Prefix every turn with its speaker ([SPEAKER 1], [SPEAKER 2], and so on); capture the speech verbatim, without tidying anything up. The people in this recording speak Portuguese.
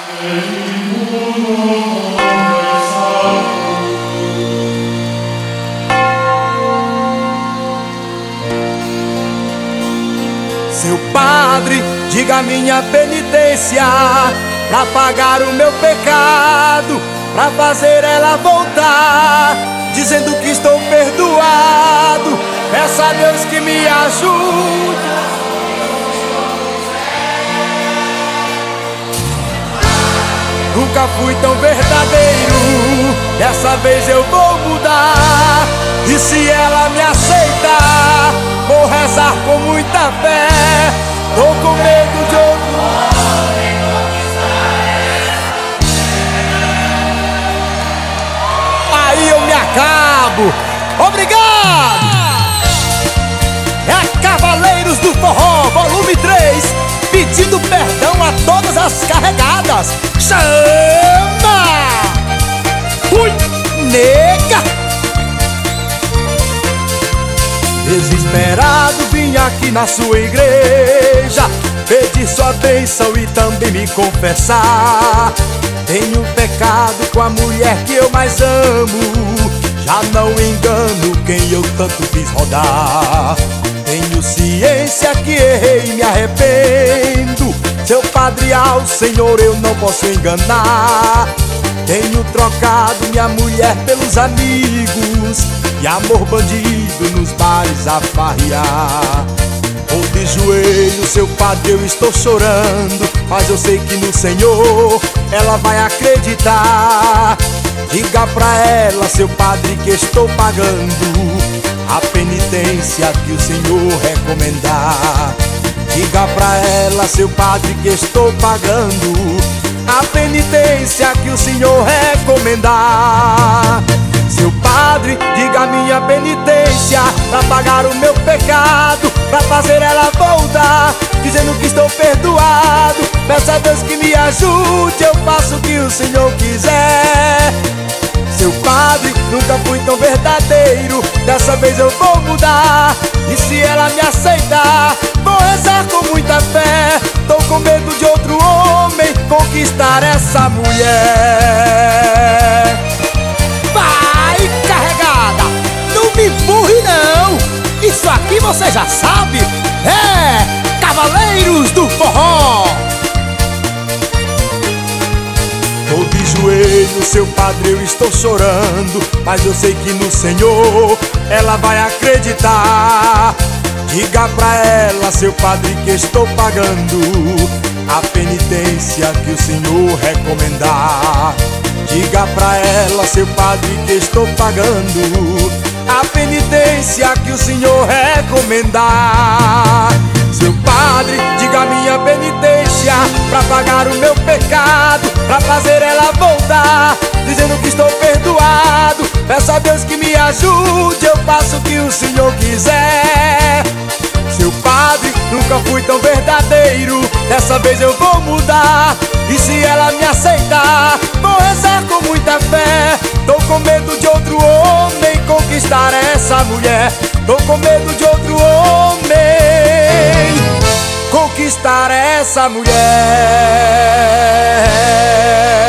[SPEAKER 1] Seu padre, diga minha penitência pra pagar o meu pecado, pra fazer ela voltar, dizendo que estou perdoado. Peça a Deus que me ajude. Nunca fui tão verdadeiro, dessa vez eu vou mudar. E se ela me aceitar, vou rezar com muita fé. Tô com medo de outro homem conquistar essa. Aí eu me acabo. Obrigado! É Cavaleiros do Forró, volume três, pedindo perdão a todas as carregadas. Chama! Fui, nega! Desesperado vim aqui na sua igreja pedir sua bênção e também me confessar. Tenho pecado com a mulher que eu mais amo, já não engano quem eu tanto fiz rodar. Tenho ciência que errei e me arrependo. Seu padre, ao Senhor eu não posso enganar. Tenho trocado minha mulher pelos amigos e amor bandido nos bares a farrear. Tô de joelho, seu padre, eu estou chorando, mas eu sei que no Senhor ela vai acreditar. Diga pra ela, seu padre, que estou pagando a penitência que o Senhor recomendar. Diga pra ela, seu padre, que estou pagando a penitência que o Senhor recomendar. Seu padre, diga a minha penitência pra pagar o meu pecado, pra fazer ela voltar, dizendo que estou perdoado. Peça a Deus que me ajude, eu faço o que o Senhor quiser. Seu padre, nunca fui tão verdadeiro, dessa vez eu vou mudar. E se ela me aceitar, vou rezar com muita fé. Tô com medo de outro homem conquistar essa mulher. Vai, carregada, não me empurre não, isso aqui você já sabe. É Cavaleiros do Forró. Tô de joelho, seu padre, eu estou chorando, mas eu sei que no Senhor ela vai acreditar. Diga pra ela, seu padre, que estou pagando a penitência que o Senhor recomendar. Diga pra ela, seu padre, que estou pagando a penitência que o Senhor recomendar. Seu padre, diga a minha penitência pra pagar o meu pecado, pra fazer ela voltar, dizendo que estou perdoado. Peça a Deus que me ajude, eu faço o que o Senhor quiser. Seu padre, nunca fui tão verdadeiro, dessa vez eu vou mudar. E se ela me aceitar, vou rezar com muita fé. Tô com medo de outro homem conquistar essa mulher. Tô com medo de outro homem conquistar essa mulher.